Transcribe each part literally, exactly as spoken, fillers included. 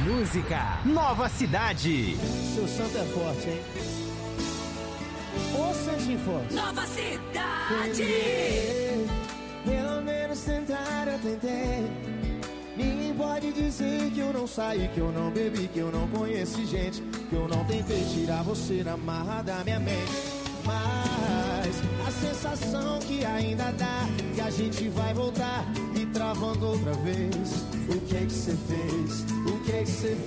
música, Nova Cidade. Seu santo é forte, hein? Ô santinho forte. Nova Cidade. Tentei, pelo menos tentar eu tentei. Ninguém pode dizer que eu não saí, que eu não bebi, que eu não conheci gente, que eu não tentei tirar você na marra da minha mente. Mas a sensação que ainda dá, que a gente vai voltar e travando outra vez. O que é que você fez? O que é que você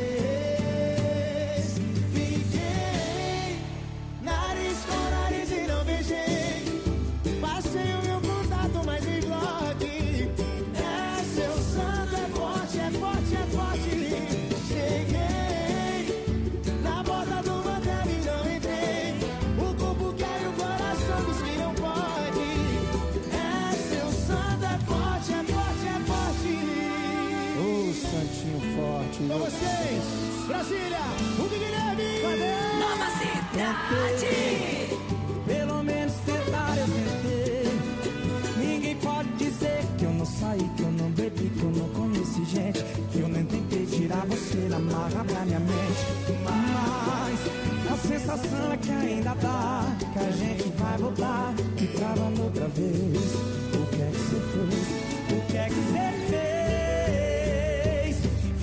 fez? Fiquei nariz com nariz e não beijei. Passei o meu contato, mas em bloco. É, seu santo é forte, é forte, é forte. Cheguei na porta do motel e não entrei. O corpo quer e o coração diz que não pode. É, seu santo é forte, é forte, é forte. Ô, santinho forte. Com vocês, Brasília, o Guilherme. Nova Cidade. Pelo menos tentar eu tentei. Ninguém pode dizer que eu não saí, que eu não bebi, que eu não conheci gente, que eu nem tentei tirar você da marra da minha mente. Mas a sensação é que ainda dá, que a gente vai voltar e travando outra vez. O que é que você fez? O que é que você fez?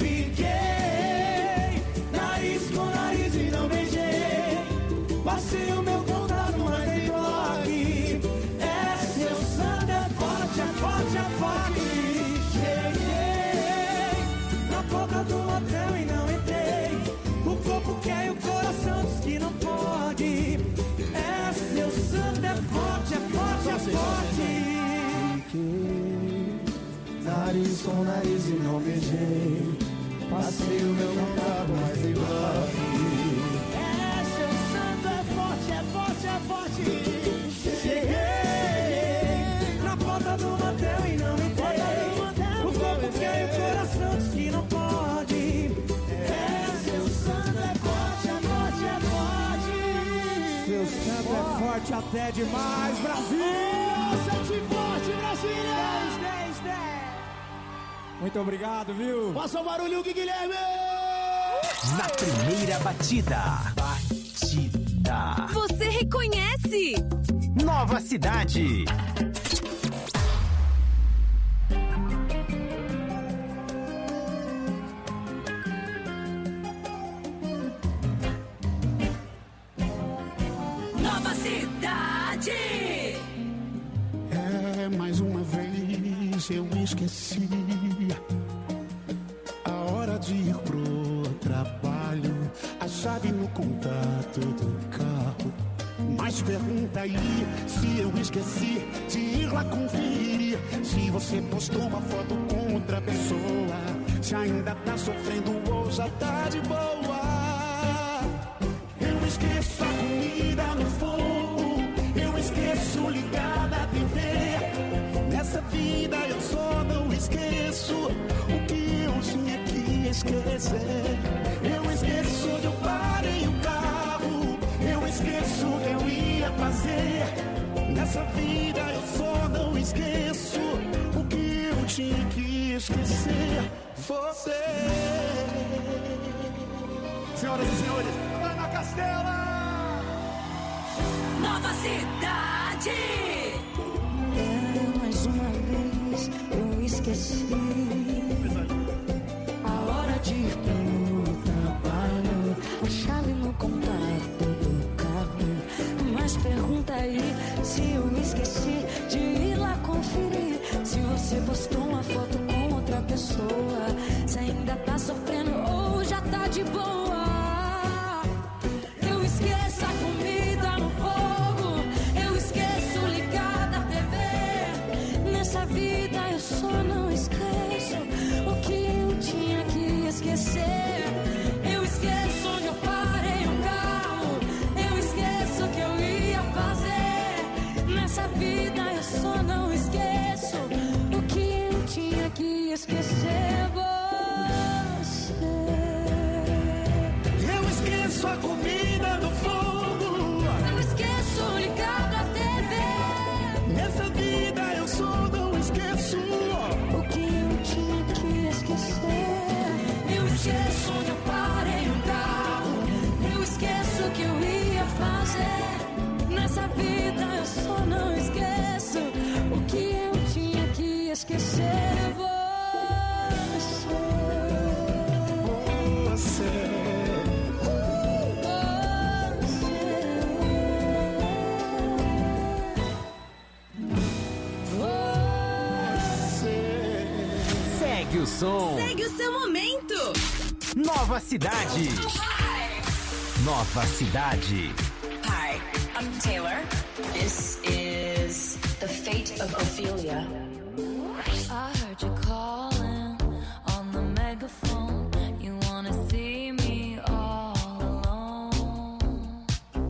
Fiquei nariz com nariz e não beijei. Passei o meu contato, mas nem bloque. É, seu santo é forte, é forte, é forte. Cheguei na porta do hotel e não entrei. O corpo quer e o coração diz que não pode. É, seu santo é forte, é forte, é forte. Fiquei nariz com nariz e não beijei. Passei o meu contato, mas nem bloco. É, seu santo é forte, é forte, é forte. Cheguei na porta do motel e não entrei. O corpo quer e o coração diz que não pode. É, seu santo é forte, é forte, é forte. Seu santo é forte até demais, Brasília! Sente forte, Brasília! dez, dez. Muito obrigado, viu? Passa o barulho, Guilherme! Na primeira batida. Batida. Você reconhece? Nova Cidade. Nova Cidade. É, mais uma vez eu esqueci a hora de ir pro trabalho, a chave no contato do carro. Mas pergunta aí se eu esqueci de ir lá conferir se você postou uma foto com outra pessoa, se ainda tá sofrendo ou já tá de boa. Eu esqueço a comida no fogo, eu esqueço ligar a T V. Nessa vida eu só não esqueço o que eu tinha que esquecer. Eu esqueço onde eu parei o carro, eu esqueço o que eu ia fazer. Nessa vida eu só não esqueço o que eu tinha que esquecer. Você. Senhoras e senhores, vai na Castela! Nova Cidade. É, mais uma vez eu esqueci a hora de ir pro trabalho, a chave no contato do carro. Mas pergunta aí se eu esqueci de ir lá conferir se você postou uma foto com outra pessoa, se ainda tá sofrendo ou já tá de boa. Eu esqueço a comida no fogo, eu esqueço ligar da T V. Nessa vida eu só não esqueço o que eu tinha que esquecer. Eu esqueço onde eu parei o carro, eu esqueço o que eu ia fazer. Nessa vida eu só não esqueço o que eu tinha que esquecer. Você. Eu esqueço a comida no fogo, Eu esqueço ligado à T V. nessa vida eu só não esqueço O que eu tinha que esquecer. Eu esqueço você. Nessa vida eu só não esqueço o que eu tinha que esquecer. Você, Você. Segue o som. Segue o seu momento. Nova Cidade. Nova Cidade. Hi, I'm Taylor. This is The Fate of Ophelia. I heard you calling on the megaphone. You wanna see me all alone.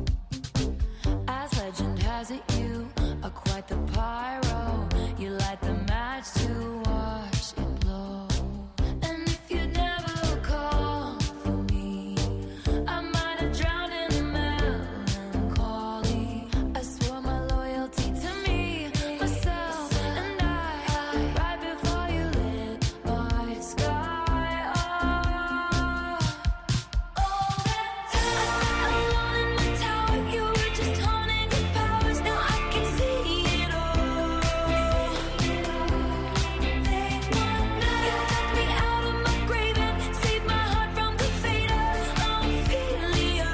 As legend has it, you are quite the pyro. You light the match to watch it blow. And if you'd never call for me, I might have drowned in melancholy. I swore my loyalty to me, myself, and I, right before you lit my sky. Oh, all that time alone in my tower, you were just honing your powers. Now I can see it all. Late one night, you took me out of my grave and saved my heart from the fate of Ophelia.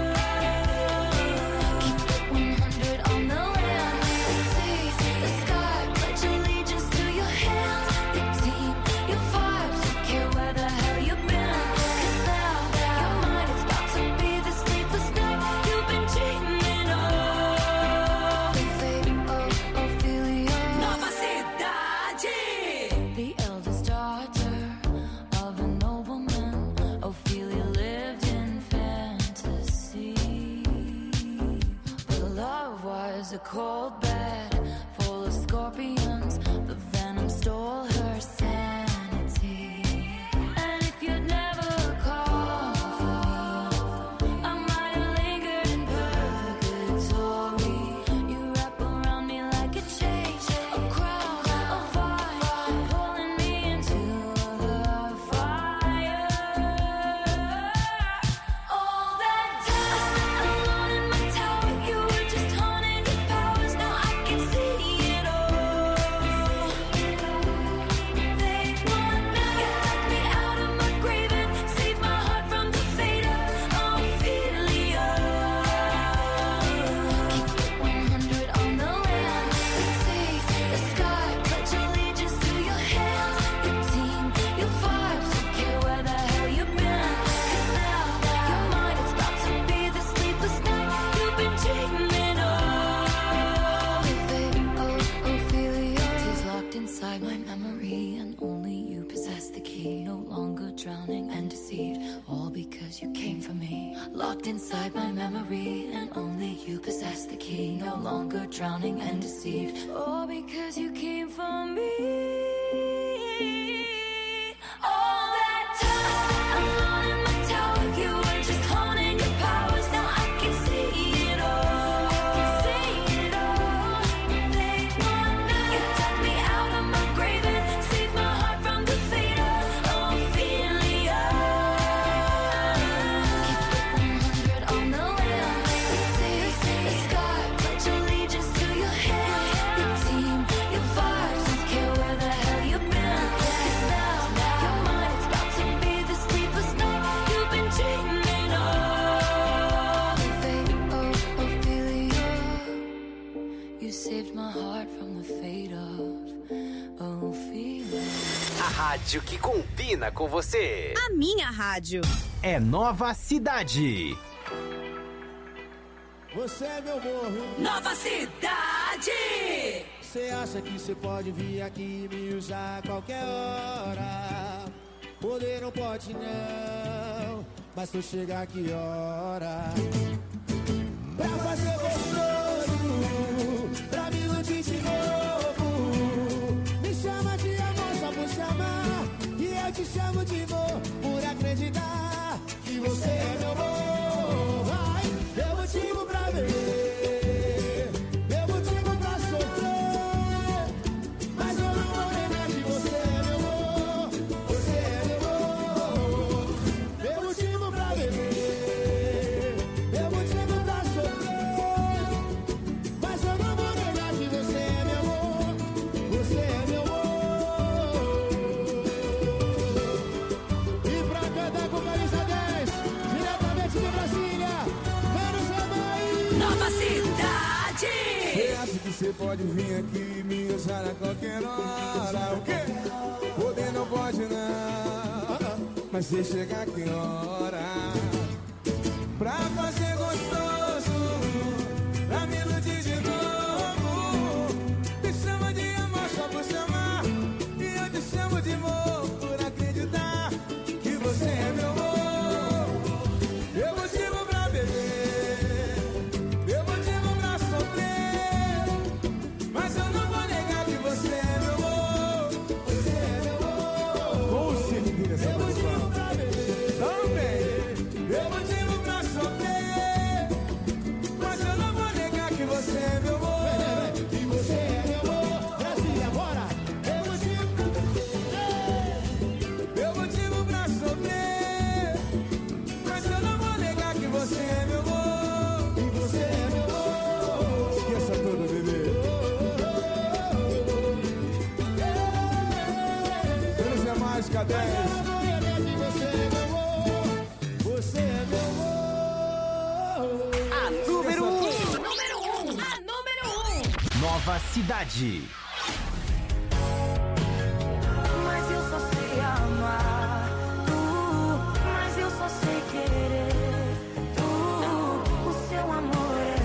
Keep it one hundred on the land, the seas, the sky. Pledge allegiance to your hands, your team, your vibes. Don't care where the hell you've been. 'Cause now your mind is about to be the sleepless night you've been dreaming of. The fate of Ophelia. Nova Cidade. The eldest daughter of a nobleman, Ophelia lived in fantasy. But love was a cold bed full of scorpions. The venom stole her sanity. And if you'd never called for me, I might have lingered in purgatory. You wrap around me like a chain, a crown, a vine, pulling me into the fire. All that time alone in my tower, you were just honing your powers. Now I can see it all. Late one night, you took me out of my grave and saved my heart from the fate of Ophelia. Keep it one hundred on the land, the seas, the sky. Pledge allegiance to your hands, your team, your vibes. Don't care where the hell you've been. 'Cause now your mind is about to be the sleepless night you've been dreaming of. The fate of Ophelia is locked inside my memory, and only you possess the key. No longer drowning and deceived, all because you came for me. Locked inside my memory, and only you possess the key. No longer drowning and deceived, all because you came for me. All that time alone in my tower, you were just honing your powers. Now I can see it all. I can see it all. Late one night, you took me out of my grave and saved my heart from the fate of Ophelia. Keep it one hundred on the land, the seas, the sky. Pledge allegiance to your hands, your team, your vibes. Don't care where the hell you've been. 'Cause now your mind is about to be the sleepless night you've been dreaming of. The fate of Ophelia. You saved my heart from the fate of Ophelia. A rádio que combina com você. A minha rádio. É Nova Cidade. Você é meu morro. Nova Cidade. Você acha que você pode vir aqui e me usar a qualquer hora? Poder não pode não, mas se eu chegar que hora? Pra fazer gostoso, pra me iludir de novo. Me chama de amor só por chamar, e eu te chamo de amor por acreditar que você é meu amor. Vai, eu motivo pra ver, meu motivo pra sofrer, mas eu não vou negar que você é meu amor, você é meu amor. Meu motivo pra beber, Você pode vir aqui e me usar a qualquer hora. O quê? Poder não pode não, mas você chega que hora pra fazer gostoso, pra me iludir de novo. Me chama de amor só por chamar, e eu te chamo de amor por acreditar que você é meu amor. Eu motivo pra beber, eu motivo pra sofrer, mas eu não vou negar que você é meu amor. Você é meu amor. Com certeza, eu motivo pra beber também, eu motivo pra sofrer, mas eu não vou negar que você é meu amor. Que você é meu amor. Brasil, agora eu motivo, eu motivo pra sofrer, mas eu não vou negar que você é meu amor. Que você é meu amor. Esqueça tudo, bebê. Feliz é mágica dez. Você é meu amor. Você é meu amor. A número um. Número um. A número um. Nova Cidade. Mas eu só sei amar tu, mas eu só sei querer tu. O seu amor é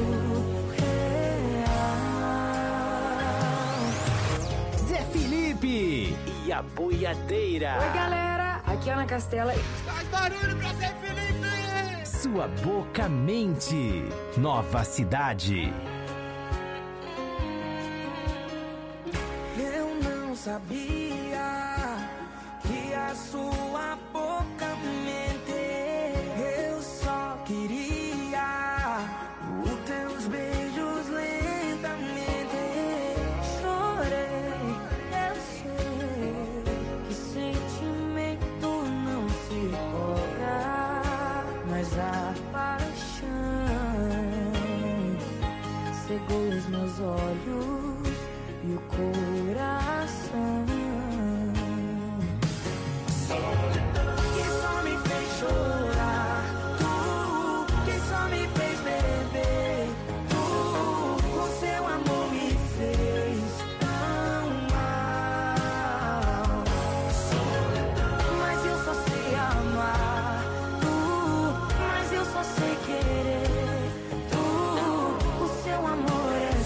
surreal. Zé Felipe e a boiadeira. Oi, galera, aqui é Ana Castela. Faz barulho pra Zé Felipe. Sua boca mente. Nova Cidade. Eu não sabia que a sua boca mente. Eu só queria os teus beijos lentamente. Chorei, eu sei que sentimento não se cobra, mas a paixão cegou os meus olhos e o coração. Que só me fez chorar, tu que só me fez beber, tu, o seu amor me fez tão mal. Mas eu só sei amar tu, mas eu só sei querer tu. O seu amor é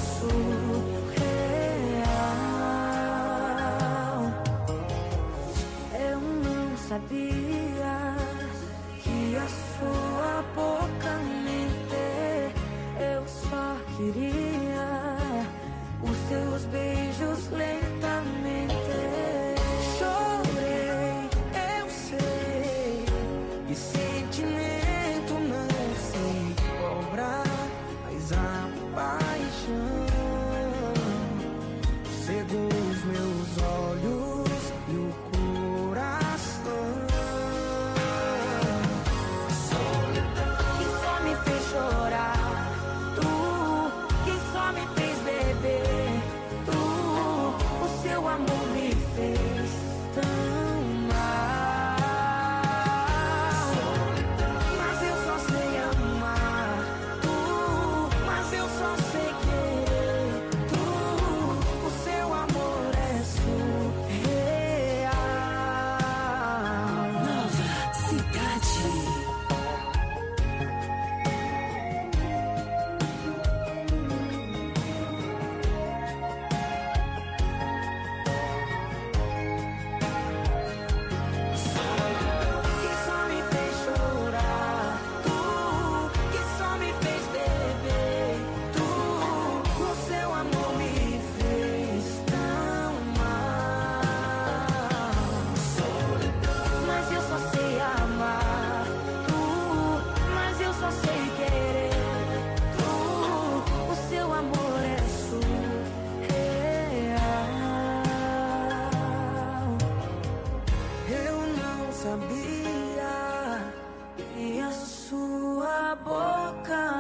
surreal. Eu não sabia que a sua boca mente. Eu só queria os teus beijos lentamente. Chorei, eu sei que sentimento não se cobra, mas a paixão cegou os meus olhos e o coração. Que só me fez chorar, tu que só me fez beber, tu, o seu amor me fez tão mal. Mas eu só sei amar tu, mas eu só sei querer tu, o seu amor é surreal. Nova Cidade. Que só me fez chorar, tu que só me fez beber, tu, o seu amor me fez tão mal. Mas eu só sei amar tu, mas eu só sei querer tu. O seu amor é surreal. Eu não sabia E a sua boca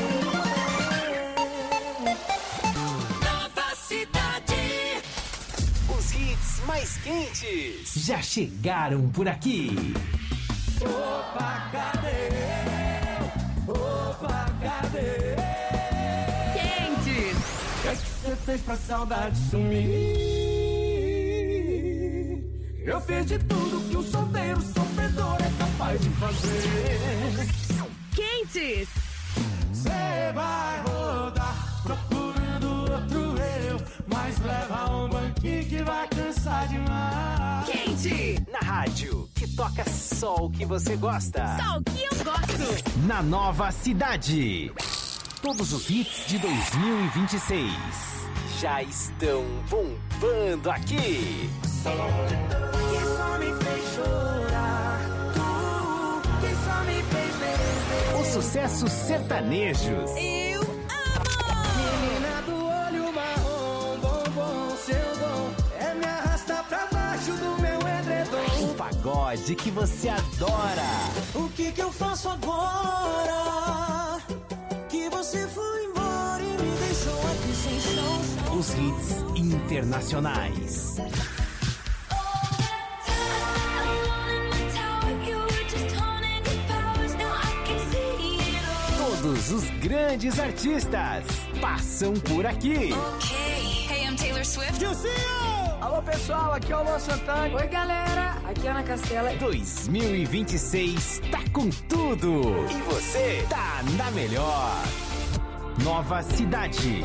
Nova Cidade. Os hits mais quentes já chegaram por aqui. Opa, cadê? Opa, cadê? Quentes. que é que você fez pra saudade sumir? Eu fiz de tudo que um solteiro sofredor é capaz de fazer. Quentes. Cê vai rodar procurando outro eu, mas leva um banquinho que vai cansar demais. Quente. Na rádio, que toca só o que você gosta. Só o que eu gosto. Na Nova Cidade. Todos os hits de dois mil e vinte e seis já estão bombando aqui. Que só me fez chorar, tu, que só me fez beber. Os sucessos sertanejos. Eu amo. Menina do olho marrom, bombom, seu dom é me arrastar pra baixo do meu edredom. O pagode que você adora. O que que eu faço agora? Que você foi embora e me deixou aqui sem chão. Os hits internacionais. Todos os grandes artistas passam por aqui. Ok. Hey, I'm Taylor Swift. Alô pessoal, aqui é o Luan Santana. Oi, galera. Aqui é Ana Castela. dois mil e vinte e seis tá com tudo. E você tá na melhor. Nova Cidade.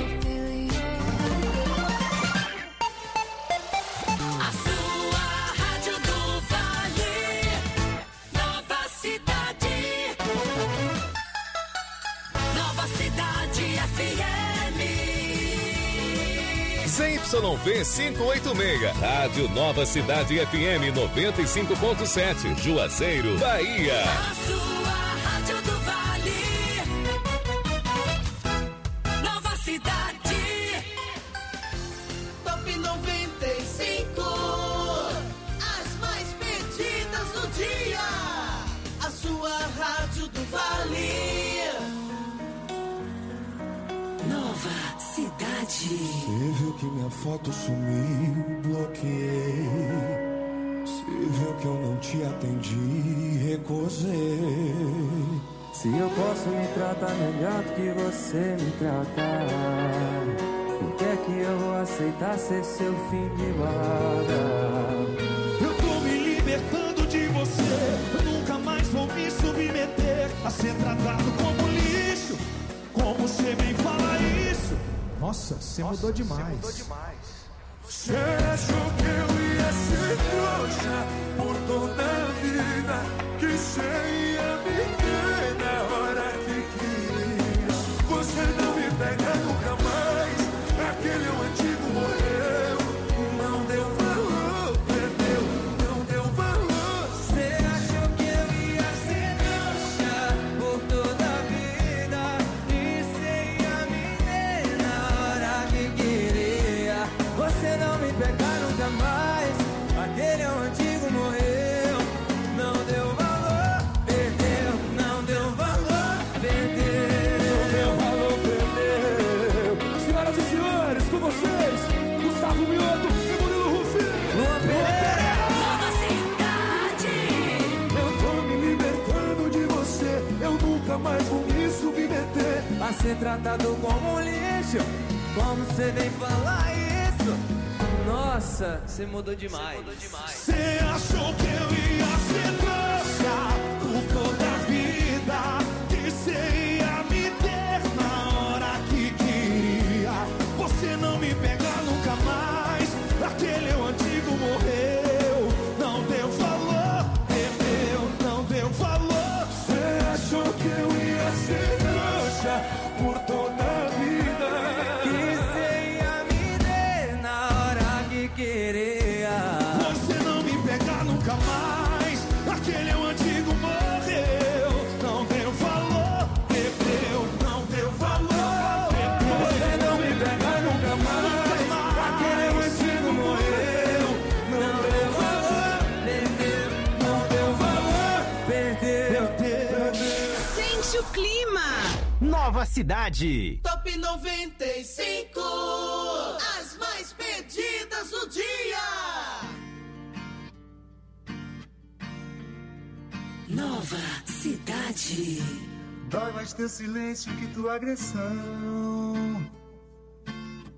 A sua rádio do Vale. Nova Cidade. Nova Cidade F M. Z Y V quinhentos e oitenta e seis, Rádio Nova Cidade F M noventa e cinco ponto sete, Juazeiro, Bahia. A sua rádio do Vale. Nova Cidade. Top noventa e cinco. As mais pedidas do dia. A sua rádio do Vale. Nova Cidade. Você viu que minha foto sumiu, bloqueei. Você viu que eu não te atendi, recusei. Se eu posso me tratar melhor do que você me tratar, por que é que eu vou aceitar ser seu fim de balada? Eu tô me libertando de você. Eu nunca mais vou me submeter a ser tratado como lixo. Como você bem fala isso? Nossa, você mudou demais. Você achou que eu ia ser trouxa por toda a vida, que você ia me ter na hora que queria. Você não me pega nunca mais. Aquele antigo morreu, não deu valor, perdeu, não deu valor. Você achou que eu ia ser trouxa por toda a vida, que você ia me ter na hora que queria. Você não me pega nunca mais. Aquele antigo morreu, não deu valor, perdeu, não deu valor, perdeu. Não deu valor, perdeu. Senhoras e senhores, com vocês, Gustavo Mioto e Murilo Rufino. Luan Pereira. Nova Cidade. Eu tô me libertando de você. Eu nunca mais vou me submeter A ser tratado como um lixo, como você vem falar isso? Nossa, você mudou demais. Você achou que eu ia ser trouxa por toda a vida, que você ia me ter na hora que queria. Você não me pega nunca mais. Aquele antigo morreu, não deu valor, perdeu, não deu valor. Você achou que eu ia ser trouxa por toda a vida, Que você ia me ter na hora que queria. você não me pega nunca mais. Aquele antigo morreu, não deu valor, perdeu, não deu valor, perdeu. Você não me pega nunca mais. Aquele antigo morreu, não deu valor, Perdeu, não deu valor, perdeu. perdeu. Sente o clima. Nova Cidade. Top noventa e cinco. As mais pedidas do dia. Nova Cidade. Dói mais teu silêncio que tua agressão.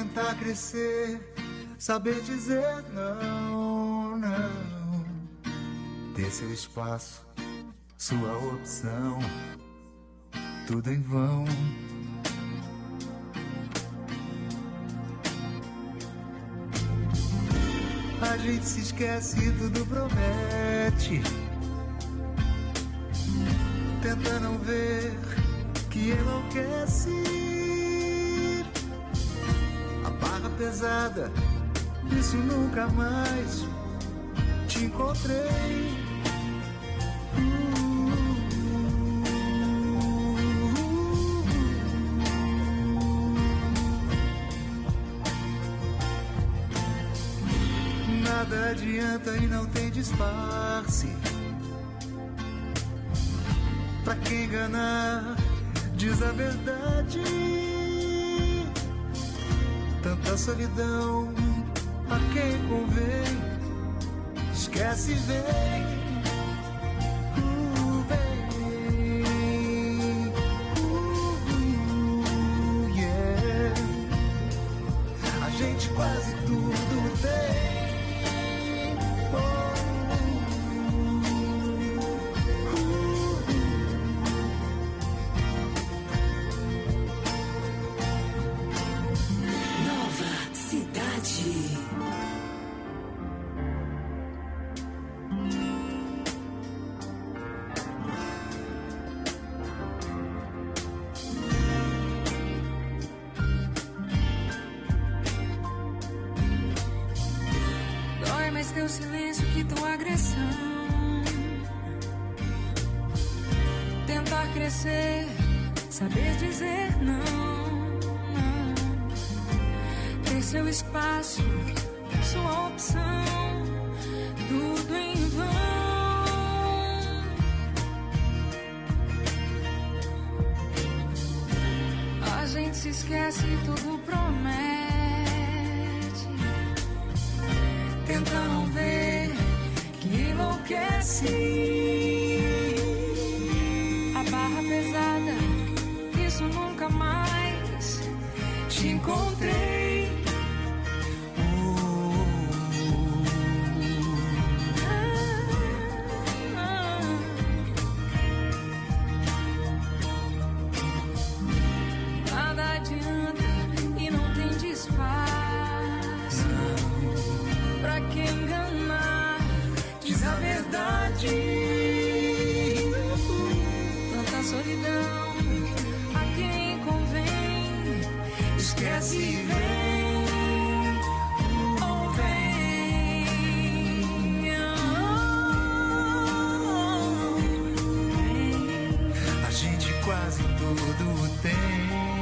tentar crescer, saber dizer não, não. Ter seu espaço, sua opção, tudo em vão. A gente se esquece e tudo promete. Tenta não ver que enlouquece. A barra pesada, isso nunca mais te encontrei. Nada adianta e não tem disfarce. Pra quem enganar, diz a verdade. Tanta solidão, a quem convém, esquece e vem. Uh, vem. Uh, yeah. A gente quase tudo tem. Teu silêncio que tua agressão. Tentar crescer, saber dizer não, não. Ter seu espaço, sua opção, tudo em vão. A gente se esquece e tudo promete. Tenta não ver que enlouquece. A barra pesada, isso nunca mais te encontrei. Ah, ah. Nada adianta e não tem disfarce. Pra quem enganar, diz a verdade. Tanta solidão, a quem convém, esquece e vem. Oh, vem. Oh, vem. A gente quase tudo tem.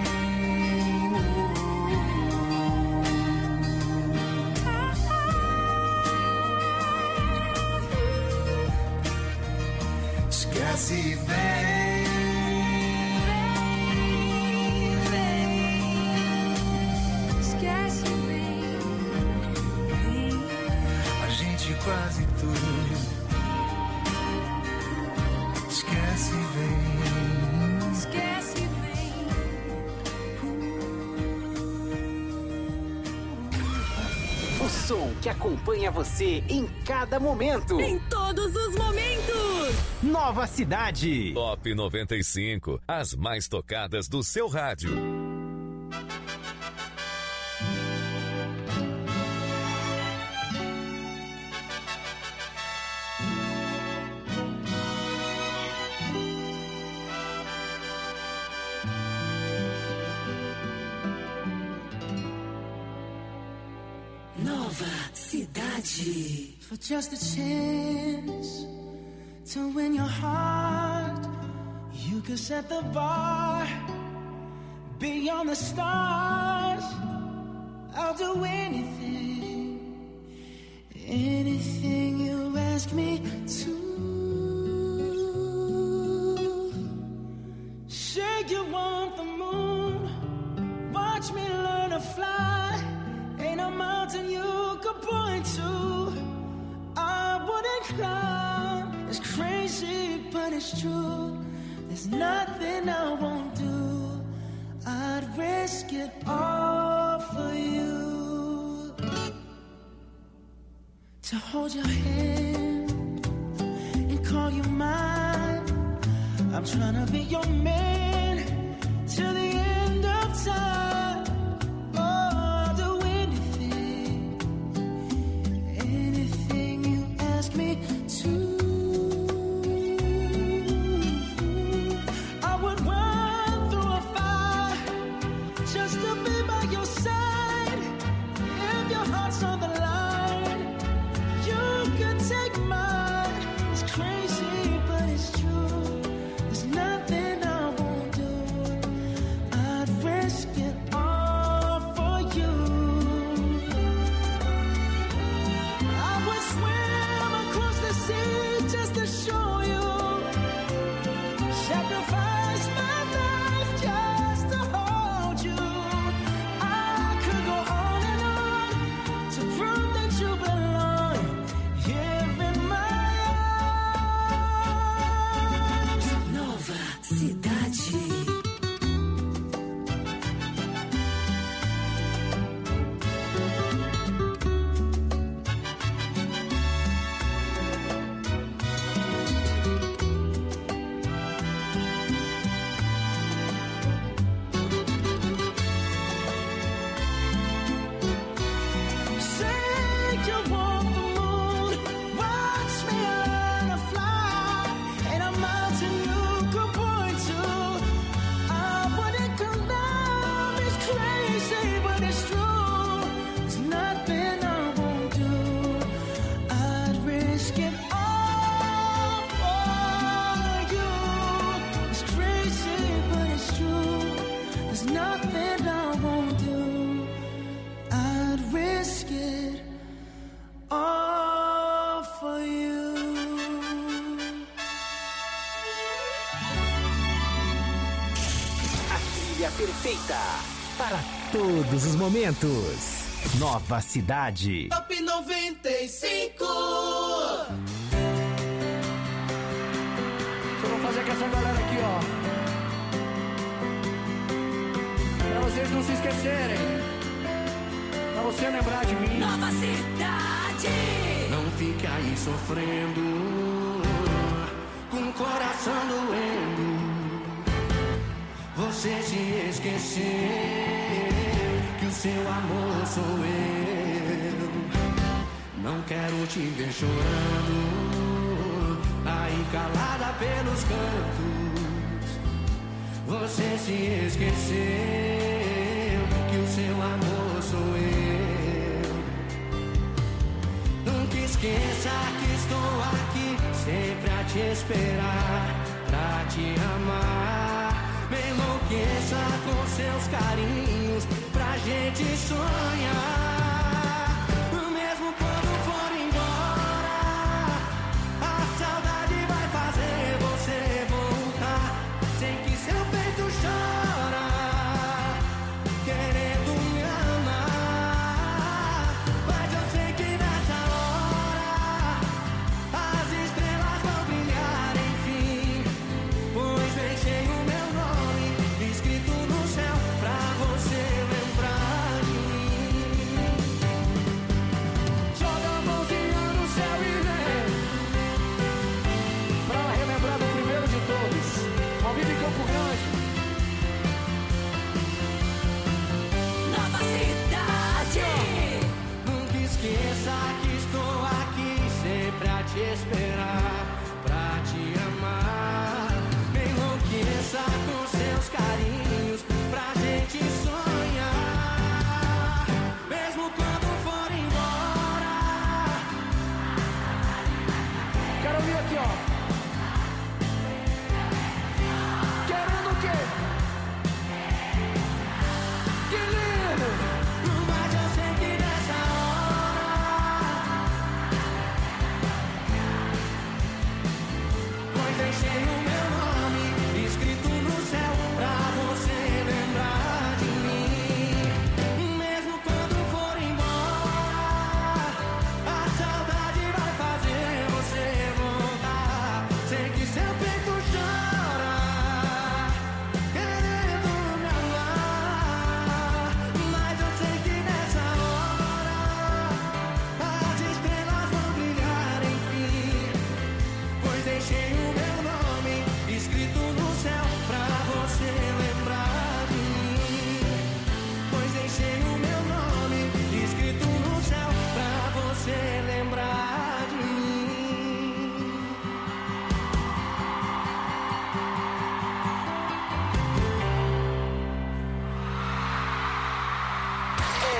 Esquece e vem, vem, esquece e vem, vem. A gente quase tudo esquece e vem, esquece e vem. O som que acompanha você em cada momento. Em todos os momentos. Nova Cidade. Top noventa e cinco. As mais tocadas do seu rádio. Nova Cidade. For just a chance to win your heart, you could set the bar beyond the stars. I'll do anything, anything you ask me to. Say you want the moon, watch me learn to fly. Ain't a mountain you could point to I wouldn't climb. It's crazy, but it's true. There's nothing I won't do. I'd risk it all for you. to hold your hand and call you mine. I'm trying to be your man till the end of time. Oh, I'll do anything, anything you ask me to. I would run through a fire just to be by your side. If your heart's on the line, you could take mine. It's crazy, but it's true. There's nothing I won't do. I'd risk it all for you. I would swim across the sea just to show you. Sacrifice my life just to hold you. I could go on and on to prove that you belong here in my arms. Nova Cidade. Say you want the moon, watch me learn to fly, and a mountain you could point to. I wouldn't climb, it's crazy, but it's true. There's nothing I won't do. I'd risk it all for you. It's crazy, but it's true. There's nothing I won't do. I'd risk it all for you. A trilha perfeita para todos os momentos. Nova Cidade. Top noventa e cinco. Eu vou fazer com essa galera aqui, ó. Pra vocês não se esquecerem. Pra você lembrar de mim. Nova Cidade. Não fica aí sofrendo, com o coração doendo. Você se esqueceu que o seu amor sou eu. Não quero te ver chorando, aí calada pelos cantos. Você se esqueceu que o seu amor sou eu. Nunca esqueça que estou aqui sempre a te esperar, pra te amar. Me enlouqueça com seus carinhos, pra gente sonhar. Mesmo quando for embora, a saudade vai fazer você voltar. Sei que seu peito chora, querendo me amar. Mas eu sei que nessa hora as estrelas vão brilhar, enfim. Pois deixei o meu nome escrito no céu pra você lembrar de mim. Joga a mãozinha no céu e vem Pra relembrar do primeiro de todos. Ao vivo em Campo Grande. Nova Cidade. Nunca esqueça que estou aqui sempre a te esperar, pra te amar. Me enlouqueça com seus carinhos, pra gente sonhar. Mesmo quando for embora. Quero ouvir aqui, ó. Querendo o quê? Que lindo! Mas eu sei que nessa hora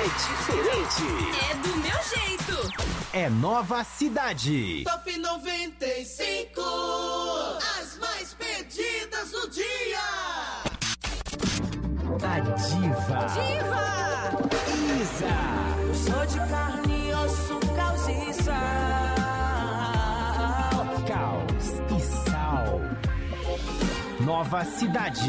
é diferente. É do meu jeito. É Nova Cidade. Top noventa e cinco. As mais pedidas do dia. Da Diva. Diva! Isa. Eu sou de carne e osso, caos e sal. Caos e sal. Nova Cidade.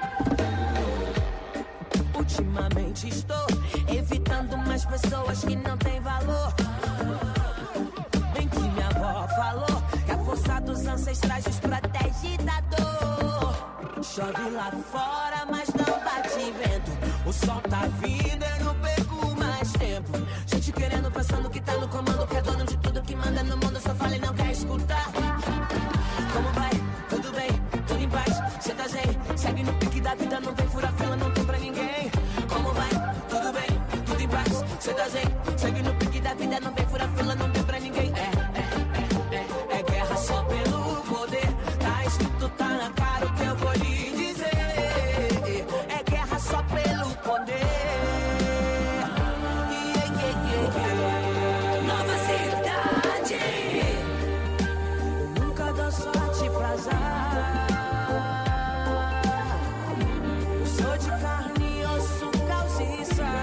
Ultimamente estou evitando mais pessoas que não têm valor. Bem que minha avó falou que a força dos ancestrais os protege da dor. Chove lá fora, mas não bate vento. O sol tá vindo, eu não perco mais tempo. Gente querendo, pensando que tá no comando, que é dono de tudo que manda no mundo. Só fala e não quer escutar. Como vai? Tudo bem? Tudo em paz? Cê tá zen? Segue no pique da vida, não tem fura fila, não tem pra ninguém. Como vai? Tudo bem? Tudo em paz? Cê tá zen? Segue no pique da vida, não tem fura fila, não tem pra ninguém. É, é, é, é, é guerra só pelo poder. Tá escrito, tá na cara o que eu vou lhe dizer. É guerra só pelo poder. Yeah, yeah, yeah, yeah. Nova Cidade. Eu nunca dou sorte pra azar. Eu sou de carne e osso, caos e sal.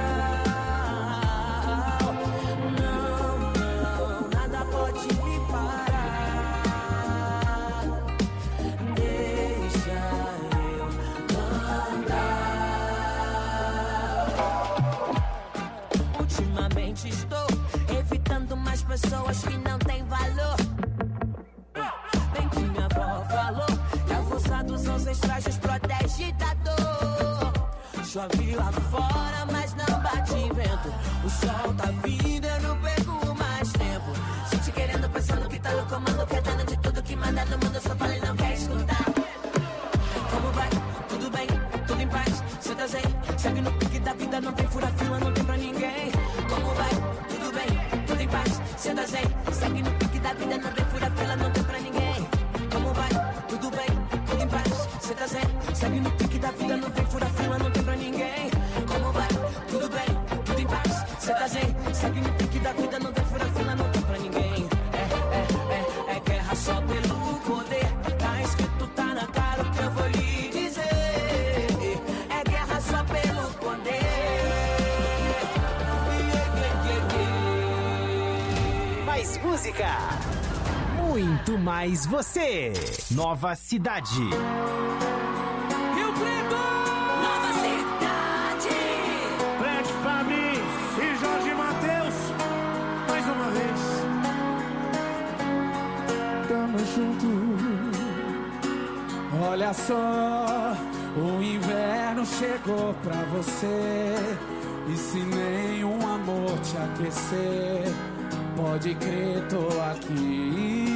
Não, não, nada pode me parar. Deixa eu cantar. Ultimamente estou evitando mais pessoas que não têm valor. Bem que minha avó falou que a força dos ancestrais os protege da dor. Chove lá fora, mas não bate vento. O sol tá vindo, eu não perco mais tempo. Gente querendo, pensando que tá no comando, que é dono de tudo que manda no mundo. Só fala e não quer escutar. Como vai? Tudo bem? Tudo em paz? Cê tá zen? Segue no pique da vida, não tem fura fila, não tem pra ninguém. Como vai? Tudo bem? Tudo em paz? Cê tá zen? Segue no pique da vida, não tem fura fila, não tem pra ninguém. Como vai? Tudo bem? Tudo em paz? Cê tá zen? Segue no pique da vida, não tem fura fila, não tem pra ninguém. Como vai? Tudo bem? Tudo em paz? Cê tá zen? Segue no pique da vida, não tem fura fila, não tem pra ninguém. É, é, é, é guerra só pelo poder. Tá escrito, tá na cara o que eu vou lhe dizer. É guerra só pelo poder. Yeah, yeah, yeah, yeah. Mais música. Muito mais você. Nova Cidade. Rio Preto! Nova Cidade. Fred Fabrício e Jorge Mateus, mais uma vez. Tamo junto. Olha só, o inverno chegou pra você. E se nenhum amor te aquecer, pode crer, tô aqui.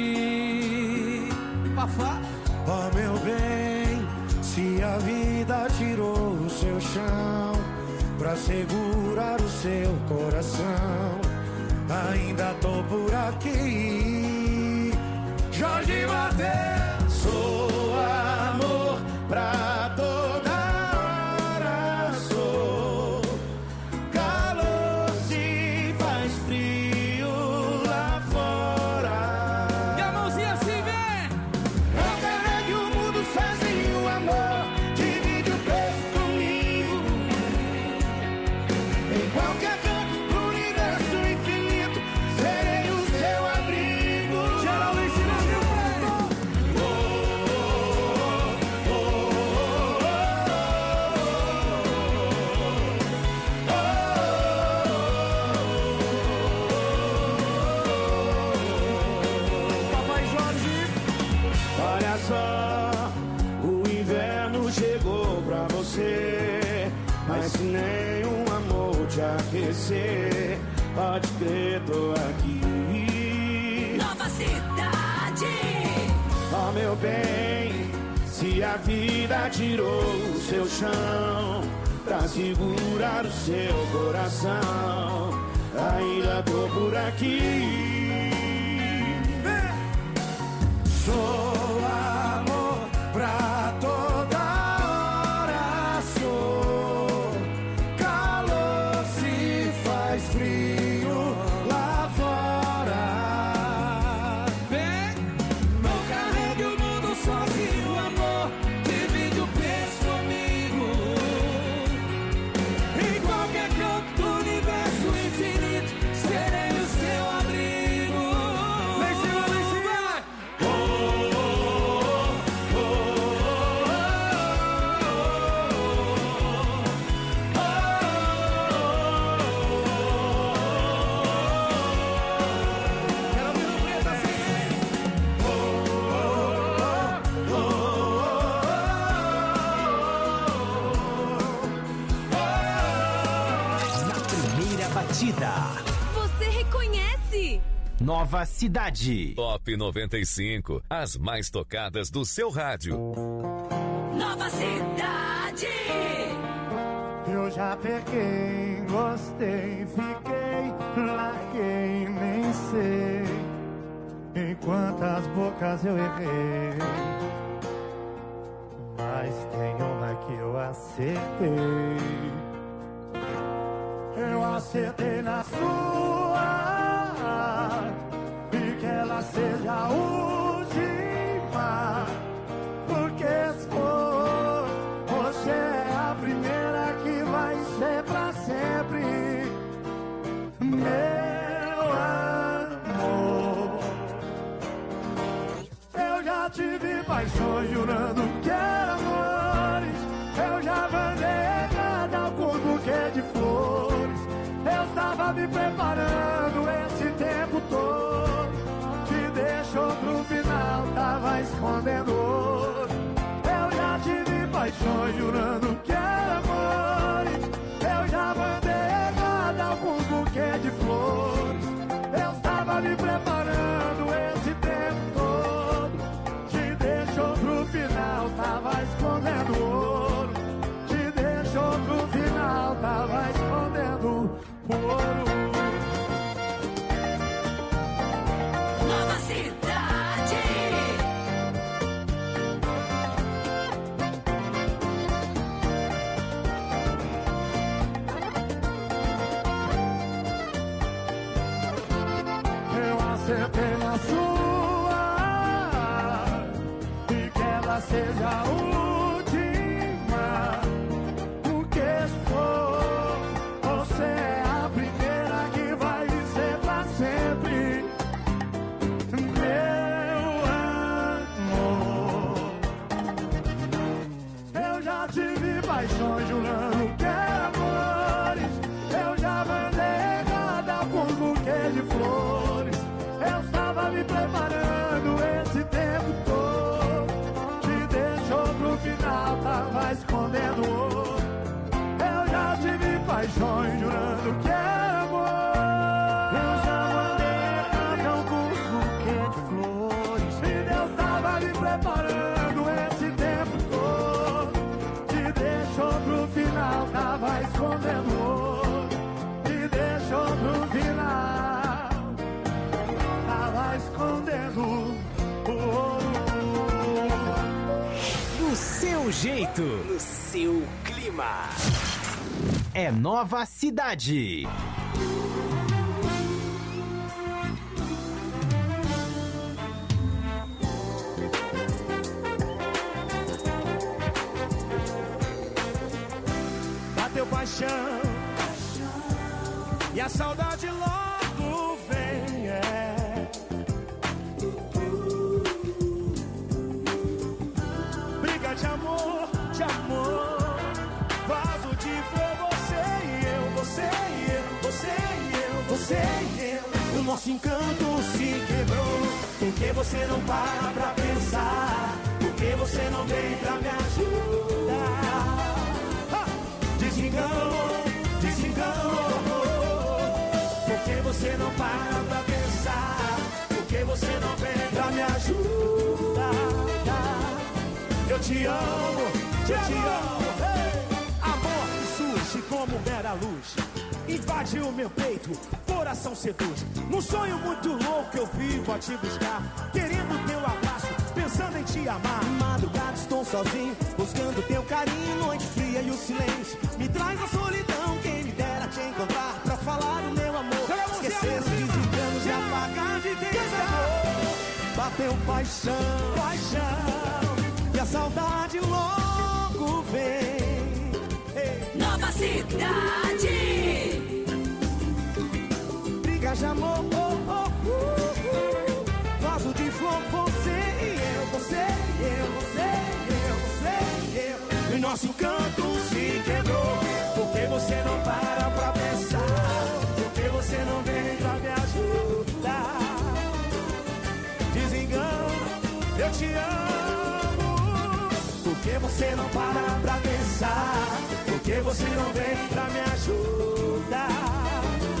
Fafá. Ó meu bem, se a vida tirou o seu chão pra segurar o seu coração, ainda tô por aqui. Jorge Mateus, sou amor pra toda hora, sou calor se faz frio lá fora. E a mãozinha assim, vem! Não carregue o mundo sozinho, amor, divide o peso comigo. Em qualquer canto do universo infinito, serei o seu abrigo. Geralmente não viu preto! Papai Jorge! Olha só, o inverno chegou pra você, mas se nenhum amor te aquecer, pode crer, tô aqui. Nova Cidade. Ó meu bem, se a vida tirou o seu chão pra segurar o seu coração, ainda tô por aqui. Sou amor pra toda hora, sou calor se batida. Você reconhece? Nova Cidade. Top noventa e cinco, as mais tocadas do seu rádio. Nova Cidade. Eu já peguei, gostei, fiquei, larguei, nem sei em quantas bocas eu errei. Mas tem uma que eu acertei. Eu acertei na sua, e que ela seja a última. Porque se for, você é a primeira que vai ser pra sempre. Meu amor, eu já tive paixões jurando que era amores. Eu já mandei errada com um buquê de flores. Eu estava me preparando esse tempo todo. Te deixou pro final, tava escondendo ouro. Eu já tive paixões jurando que era amores. Eu já mandei errada com um buquê de flores. Eu estava me preparando esse tempo todo. Te deixou pro final, tava escondendo ouro. Te deixou pro final, tava escondendo ouro. Nova Cidade. Eu acertei na sua, e que ela seja a última. Porque se for, você é a primeira que vai ser pra sempre. Meu amor, eu já tive paixões jurando que era amores. Eu já mandei errada com um buquê de flores. Eu estava me preparando esse tempo todo. Te deixou pro final, tava escondendo ouro. Eu já tive paixões jurando que era amor. Eu já mandei errada com um buquê de flores. E Deus tava me preparando esse tempo todo. Te deixou pro final, tava escondendo ouro. Te deixou pro final, tava escondendo o ouro. Do seu jeito, no seu clima. É Nova Cidade. Bateu paixão, e a saudade logo vem, é. Briga de amor, de amor, vaso de flor, você e eu, você e eu, você e eu, você e eu. O nosso encanto se quebrou, porque você não para pra pensar, porque você não vem pra me ajudar. Desenganou, desenganou, porque você não para pra pensar, porque você não vem pra me ajudar. Eu te amo, eu te amo. Amor que surge como mera luz, invade o meu peito, coração seduz. Num sonho muito louco eu vivo a te buscar, querendo teu abraço, pensando em te amar. Madrugada estou sozinho, buscando teu carinho. Noite fria e o silêncio me traz a solidão. Quem me dera te encontrar pra falar do meu amor, esquecer os desenganos e apagar de dentro. Bateu paixão, paixão, e a saudade logo vem. Nova Cidade. Briga de amor, oh, oh, oh, oh. Vaso de flor, você e eu, você e eu, você e eu, você e eu. E nosso canto se quebrou, porque você não para pra pensar, porque você não vem pra me ajudar. Desengano, eu te amo, porque você não para pra pensar, porque você não vem pra me ajudar.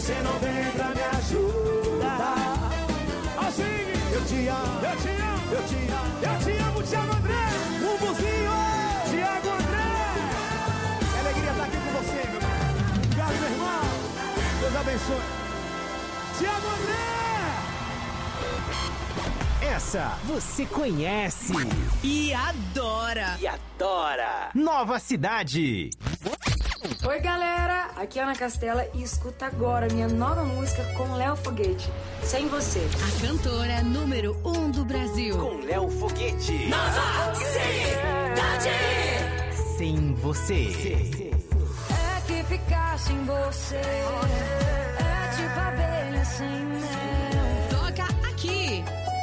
você não vem pra me ajudar. Assim, eu te amo, eu te amo, eu te amo, eu te amo, Thiago André, um buzinho, Thiago André. Que alegria estar aqui com você, meu irmão. Obrigado, meu irmão. Deus abençoe. Thiago André. Essa você conhece e adora. E adora. Nova Cidade. Oi, galera, aqui é Ana Castela e escuta agora minha nova música com Léo Foguete, Sem Você. A cantora número um do Brasil. Com Léo Foguete. Nova Cidade. Sem Você. É que ficar sem você é tipo abelha sem mel. Toca aqui.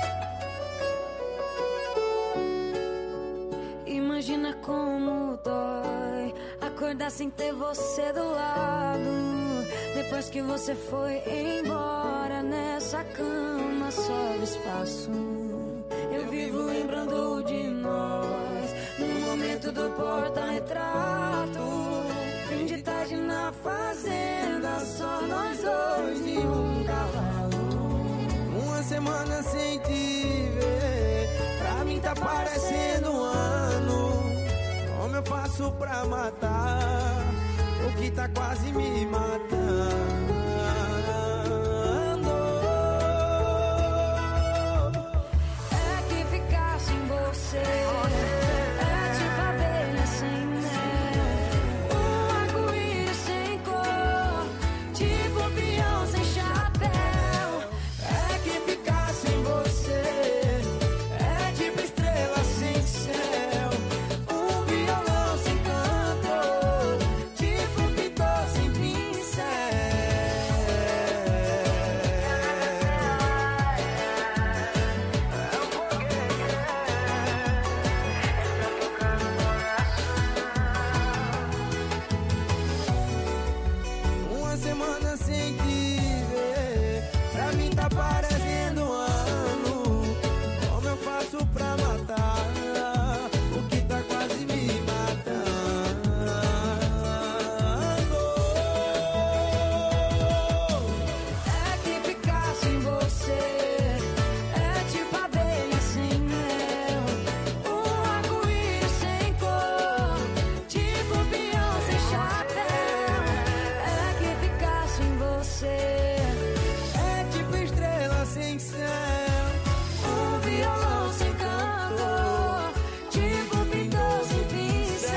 Imagina como dói acordar sem ter você do lado. Depois que você foi embora, nessa cama sobra espaço. Eu vivo lembrando de nós no momento do porta-retrato. Fim de tarde na fazenda, só nós dois e um cavalo. Uma semana sem te ver, pra mim tá parecendo um ano. Como eu faço pra matar o que tá quase me matando? É que ficar sem você é tipo abelha sem mel, um arco-íris sem cor, tipo peão sem chapéu. É que ficar sem você é tipo estrela sem céu, um violão sem canto, tipo pintor sem pincel. Uma semana sem te ver, pra mim tá parecendo um ano. Como eu faço pra matar o que tá quase me matando? É que ficar sem você é tipo abelha sem mel, um arco-íris sem cor, tipo peão sem chapéu. É que ficar sem você É tipo estrela sem céu, um violão sem canto, tipo pintor sem pincel.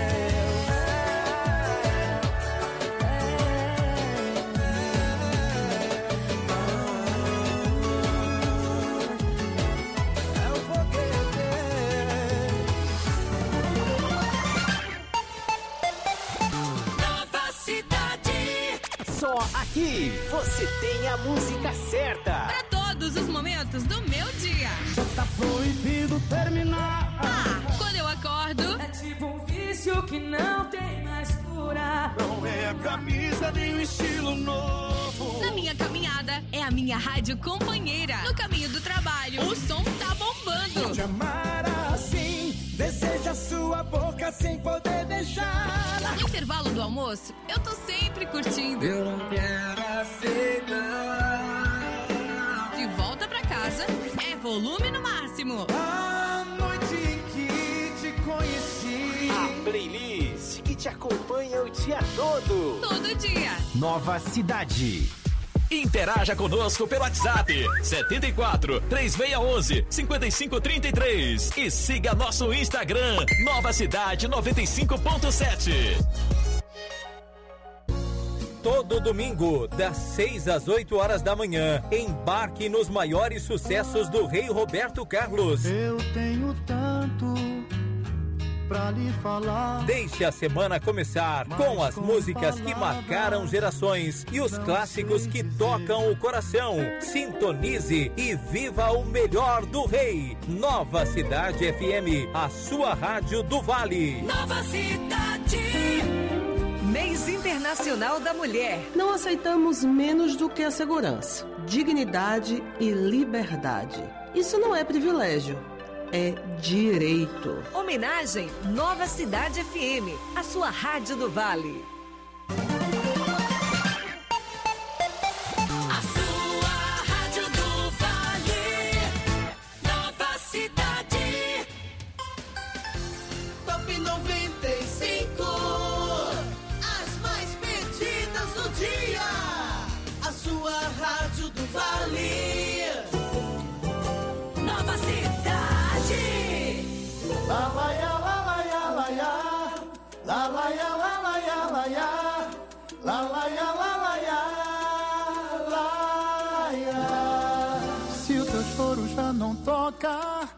é o foguete. Nova Cidade. Só aqui você tem a música certa. Para todos os momentos do meu dia. Tá proibido terminar. Ah, quando eu acordo. É tipo um vício que não tem mais cura. Não é a camisa nem o estilo novo. Na minha caminhada, é a minha rádio companheira. No caminho do trabalho, o som tá bombando. Te amar assim, deseja sua boca sem poder beijar. No intervalo do almoço, eu tô sempre curtindo. Eu não quero aceitar. De volta pra casa, é volume no máximo. A noite em que te conheci. A playlist que te acompanha o dia todo. Todo dia. Nova Cidade. Interaja conosco pelo WhatsApp setenta e quatro, três seis um um, cinco cinco três três e siga nosso Instagram Nova Cidade noventa e cinco ponto sete. Todo domingo, das seis às oito horas da manhã, embarque nos maiores sucessos do Rei Roberto Carlos. Eu tenho tanto pra lhe falar. Deixe a semana começar com as músicas que marcaram gerações e os clássicos que tocam o coração. Sintonize e viva o melhor do Rei. Nova Cidade F M, a sua rádio do Vale. Nova Cidade. Mês Internacional da Mulher. Não aceitamos menos do que a segurança, dignidade e liberdade. Isso não é privilégio, é direito. Homenagem Nova Cidade F M, a sua rádio do Vale. La la ya, la la ya, la ya. La la ya, la la ya, la ya. Se o teu choro já não toca,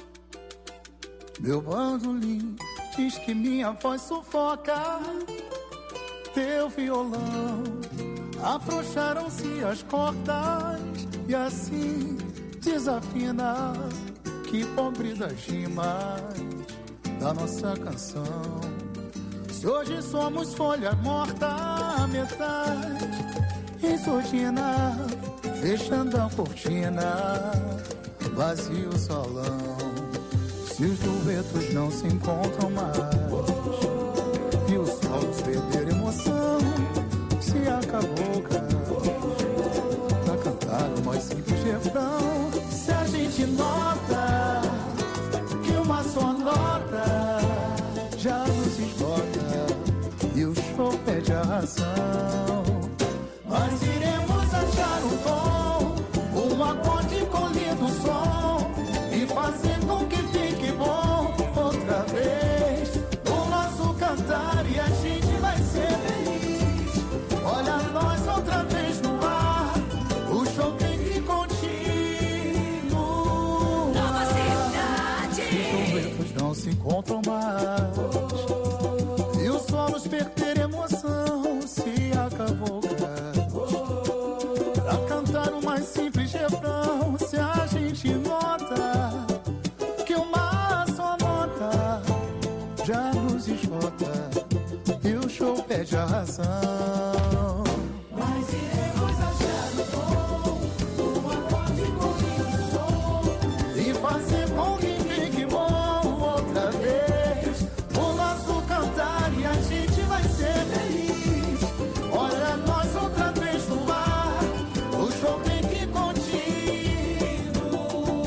meu bandolim diz que minha voz sufoca. Teu violão, afrouxaram-se as cordas e assim desafina. Que pobre das rimas da nossa canção. Se hoje somos folha morta, a metade em surdina, fechando a cortina, vazio o salão. Se os duetos não se encontram mais e os solos perderam emoção, se acabou o canto pra cantar o mais simples refrão. Se a gente nota que uma só nota já nos esgota e o show pede a razão, nós iremos achar um tom, um acorde com lindo som e fazer com que fique bom outra vez o nosso cantar e a gente vai ser feliz. Olha nós outra vez no ar, o show tem que continuar. Nova Cidade. Os duetos não se encontram mais e os solos perderam emoção, se acabou o canto pra cantar o mais simples refrão. Se a gente nota que uma só nota já nos esgota e o show pede a razão, Mas iremos achar o tom, um acorde com lindo som e fazer com que fique bom outra vez o nosso cantar e a gente vai ser feliz. Olha nós outra vez no ar, o show tem que continuar.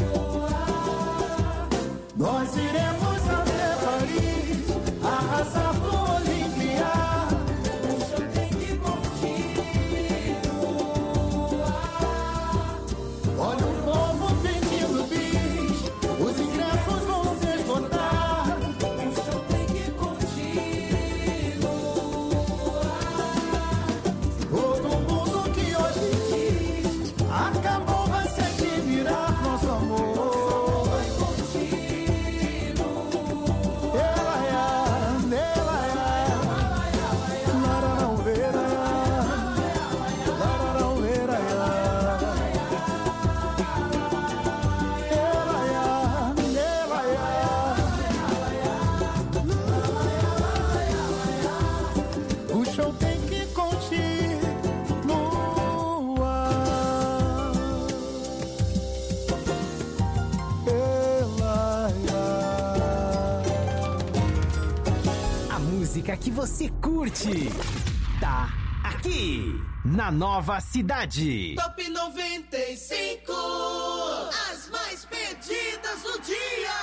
Nós iremos até Paris, arrasar pro Olímpia. O show tem que continuar. Olha o povo pedindo bis, os ingressos vão se esgotar. O show tem que continuar. Todo mundo que hoje diz acabou vai se admirar nosso amor. Ela é, ela é, lararaueira, lararaueira, ela é, ela é. O show tem que continuar. Ela A música que você curte tá aqui na Nova Cidade. Top noventa e cinco, as mais pedidas do dia.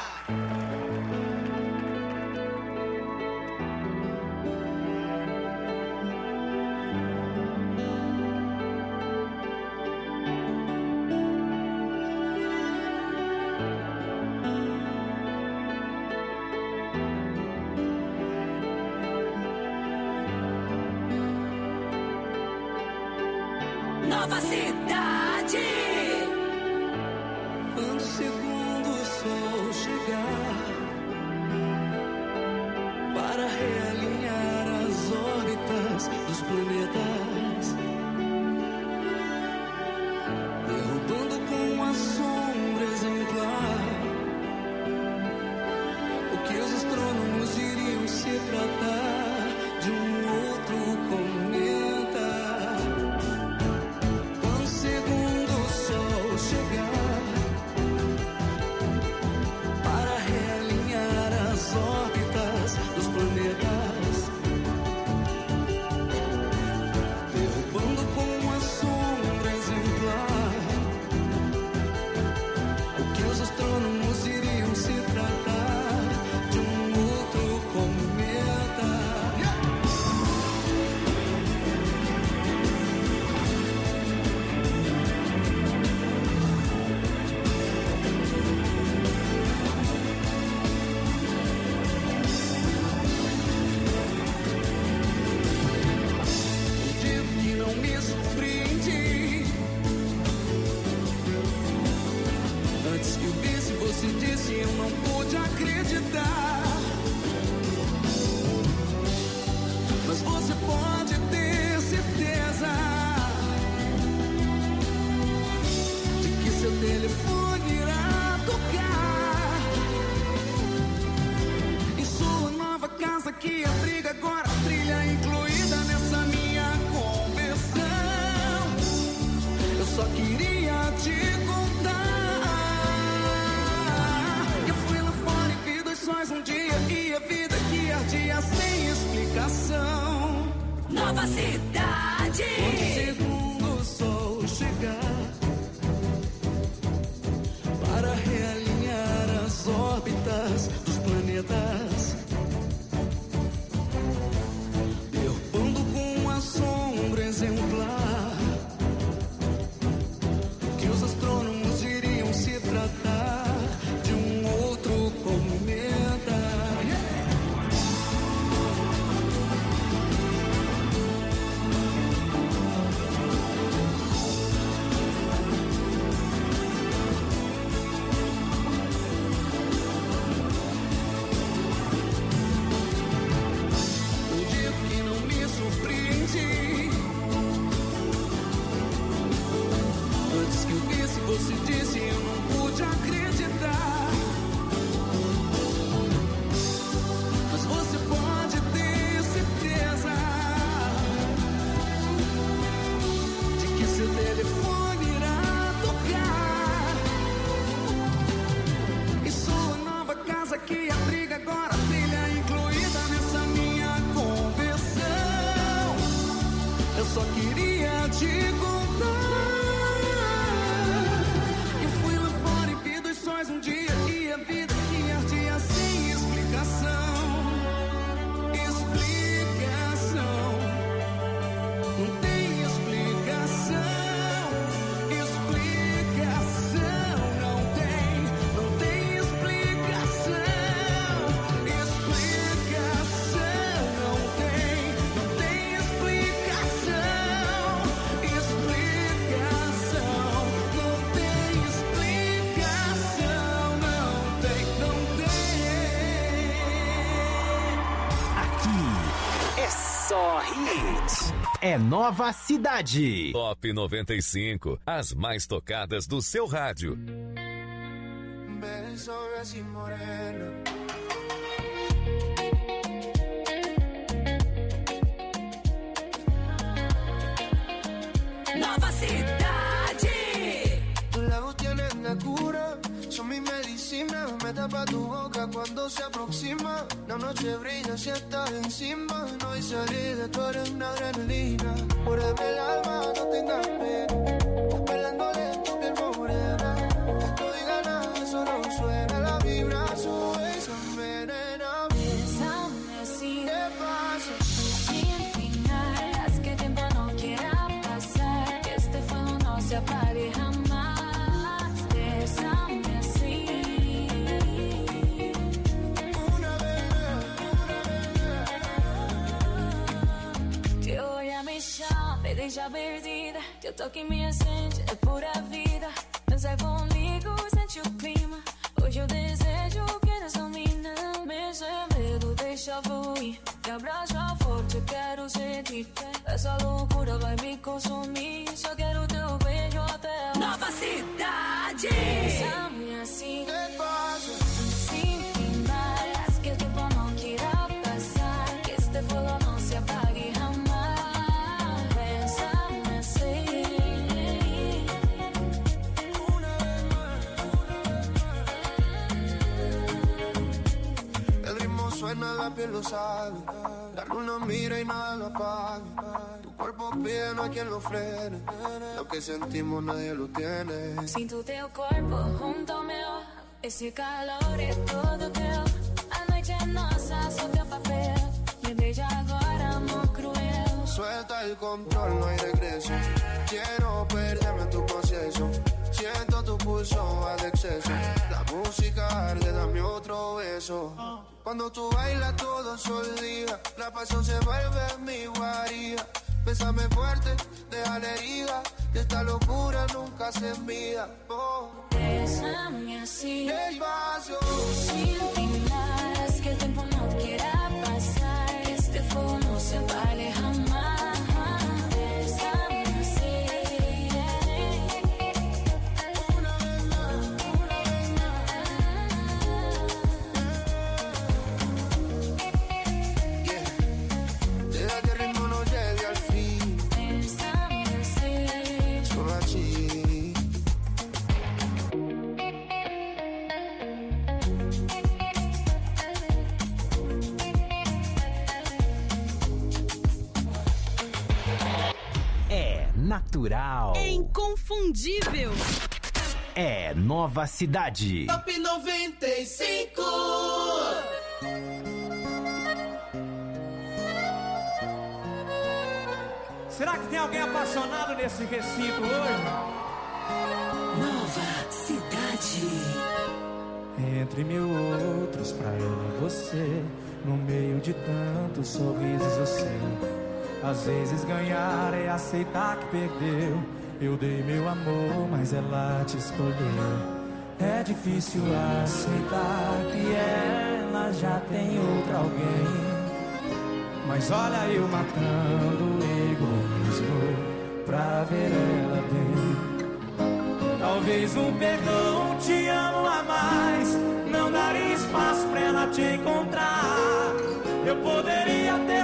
Nova Cidade. Quando o segundo sol chegar para realinhar as órbitas dos planetas, derrubando com a sombra exemplar o que os astrônomos diriam se tratar de um outro cometa. Quando o segundo sol chegar para realinhar as órbitas dos planetas, que a briga agora trilha incluída nessa minha conversão. Eu só queria te contar. Eu fui lá fora e vi dois sóis um dia e a vida que ardia sem explicação. Nova cidade. Um segundo o sol chegar para realinhar as órbitas dos planetas, derrubando com a sombra exemplar que os astrônomos diriam se tratar de um outro cometa. Antes que eu visse, você disse, eu não pude acreditar. Mas você pode ter certeza de que seu telefone irá tocar. E sua nova casa que abriga agora trilha incluída nessa minha conversão. Eu só queria te contar. Eu fui lá fora e vi dois sóis um dia e a vida que ardia sem explicação. Explicação. Não tem explicação. Explicação. Não tem. Não tem explicação. Explicação. Não tem. Não tem explicação. Explicação. Não tem explicação. Não tem. Não tem. Aqui é só hits. É Nova Cidade. Top noventa e cinco, as mais tocadas do seu rádio. Besos y morena. Nova cidade. Tus labios tienen la cura, son mi medicina. Me tapa tu boca cuando se aproxima. La noche brilla si estás encima. No hay salida, tú eres una adrenalina. Muérdeme el alma, no tengas pena. Pelándole tu piel morena. Estoy ganando, eso no suena. La vibra sube y se envenena. Bésame así, ¿Qué pasa? sin final. Haz que el tiempo no quiera pasar. Que este fuego no se apague jamás. Bésame así. Una vez, una vez. Te voy a me chama, me deixa perdida. Teu toque me acende, é pura vida. Dançar comigo, sente o clima. Hoje eu desejo que nessa mina me sem medo, deixa fluir. Me abraça forte, eu quero sentir. Essa loucura vai me consumir. Só quero teu beijo até o Nova cidade. Bésame assim, ¿Qué pasa? sin final. Haz que el tiempo no quiera pasar. Que este fuego no se apague jamás. Bésame así. El ritmo suena, la piel lo sabe. La luna mira y nada lo apaga. Tu cuerpo pide, no hay quien lo frene. Lo que sentimos nadie lo tiene. Sinto teu corpo junto ao meu. Esse calor é todo teu. A noite é nossa, só teu papel. Me beija agora, amor cruel. Suelta el control, no hay regreso. Quiero perderme en tu proceso. Siento tu pulso al exceso. La música arde, dame otro beso. Cuando tú bailas todo se olvida. La pasión se vuelve mi guarida. Bésame fuerte, deja la herida. Que esta locura nunca se envía. Oh. Bésame así, despacio, sin final. Haz que el tiempo no quiera pasar. Que este fuego no se apague jamás. Bésame así. una vez más, una vez más. natural. É inconfundível. É Nova Cidade. Top noventa e cinco. Será que tem alguém apaixonado nesse recinto hoje? Nova Cidade. Entre mil outros, pra ela você, no meio de tantos sorrisos eu sei. Às vezes ganhar é aceitar que perdeu. Eu dei meu amor, mas ela te escolheu. É difícil aceitar que ela já tem outro alguém. Mas olha eu matando o egoísmo pra ver ela bem. Talvez um perdão, te amo a mais, não daria espaço pra ela te encontrar. Eu poderia ter